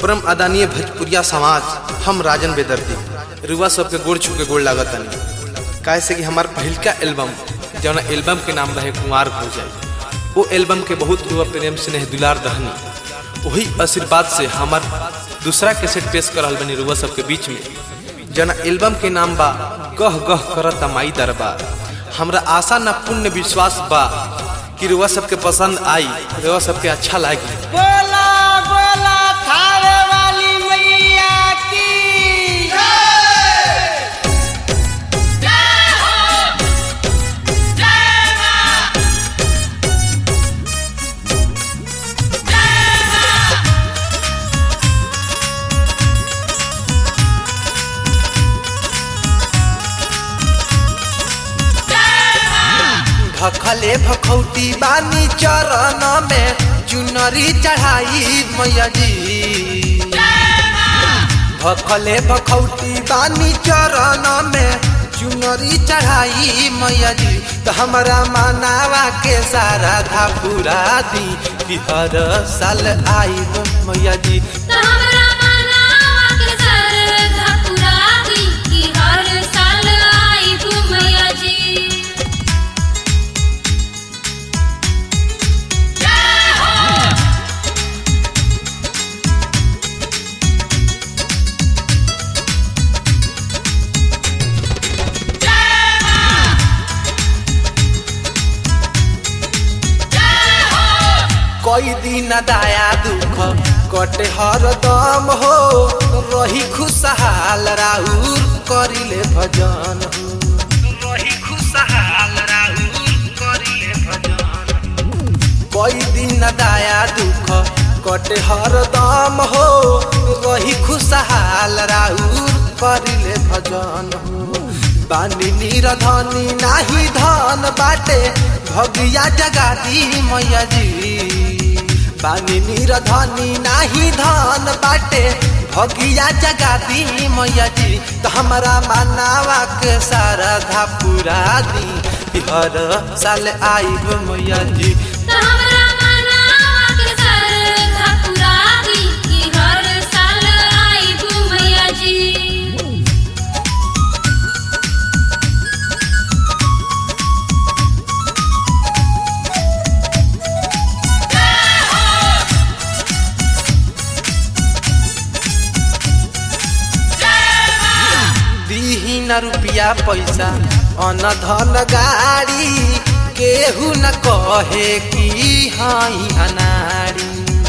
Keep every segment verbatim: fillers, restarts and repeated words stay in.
परम आदरणीय भोजपुरिया समाज, हम राजन बेदर्दी रुआ सबके गोड़ छू के गोड़ लागतनी। कैसे कि हमार पहिलका एल्बम जौन एल्बम के नाम रहे कुंवार हो जाए, वो एल्बम के बहुत रुआ प्रेम स्नेह दुलार दहनी। वही आशीर्वाद से हमार दूसरा कैसेट पेश करल बनी रुआ सबके बीच में, जना एल्बम के नाम बा गह गह करत माई दरबार। हमरा आशा न पुण्य विश्वास बा कि रुआ सबके पसंद आई, रुआ सबके अच्छा लागी। बोला बोला थारे वाली मैया की जय। जय हो जय मां जय मां। भखले भखौटी बानी चरण में चुनरी चढ़ाई मैया जी। भखले भखौटी बानी चरण में चुनरी चढ़ाई मैया जी। तो हमारा मानावा के सारा धा पूरा दी कि हर साल आई मैया जी। तो हमरा मानावा के सारा धा पूरा दी कि हर साल आई मैया जी। कोई दिन दाया दुख कटे हर दम हो, रही खुशहाल राउर करिले भजन हो। रही खुशहाल राउर करिले भजन। कोई दिन दाया दुख कटे हर दम हो, रही खुशहाल राउर करिले भजन हो। बानी निरधनी नाही धन बाटे, भगिया जगादी मैया जी। बानी निरधनी नाही धन बाटे, भगिया जगादी मैया जी। तो हमारा मानावा के सारा धा पूरा दी हर साल आई मैया जी। तो हमरा मानावा के सारा धा पूरा दी कि हर साल आई मैया जी। न रुपया पैसा अन धन गाड़ी, केहू न कहे कि हाई अनाड़ी।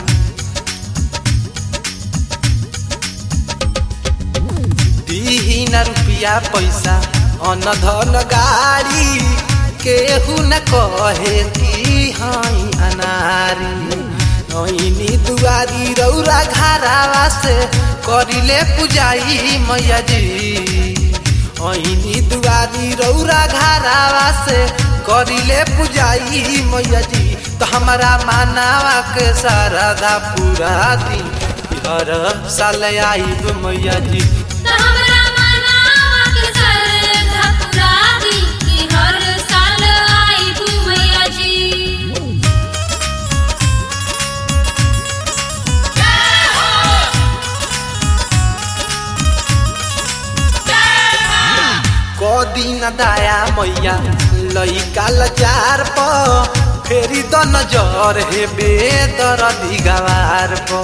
दीही न रुपया पैसा अन धन गाड़ी, केहू न कहे कि हाई अनारी। नैनी दुआरी रौरा घरावा से करिले पुजाई मैया जी। ऐनी दुआरी रौरा घरावा से करिले पुजाई मैया जी। तो हमारा मानावा के सारा धा पूरा दी हर साल आई मैया जी। तो हमरा मानावा के सारा धा पूरा दी कि हर साल आई मैया जी। दिन दाया मैया लइका लचार प, फेरी तो नजर हे बेदर्दी गवार प।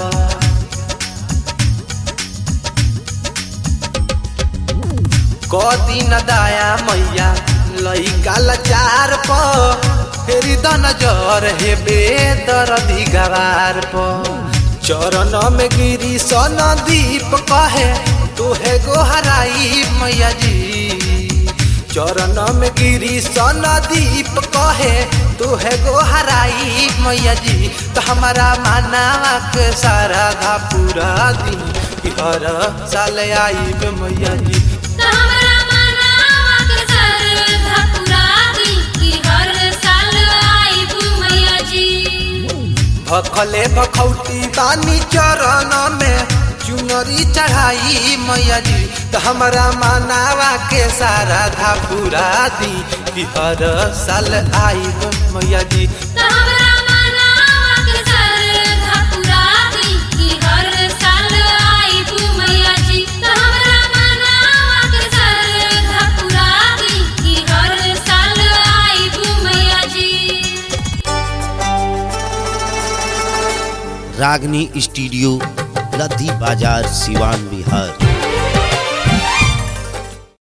दिन दाया मैया लइका लचार प, फेरी तो नजर हे बेदर्दी गवार प। चरण में गिरी सन दीप कहे तोहे गोहराई मैया जी। चरण में गिरी सन दीप कहे तोहे गोहराई मैया जी। तो हमारा मानावा के सारा धा पूरा दी हर साल आई मैया जी। तो हमरा मानावा के सारा धा पूरा दी कि हर साल आई मैया जी। भखले भखौटी बानी चरण में चुनरी चढ़ाई मैया जी। तो हमारा मानावा के सारा धा पूरा दी कि हर साल आई मैया जी। तो हमरा मानावा के सारा धा पूरा दी कि हर साल रागनी स्टूडियो, लद्दी बाजार, सिवान, बिहार।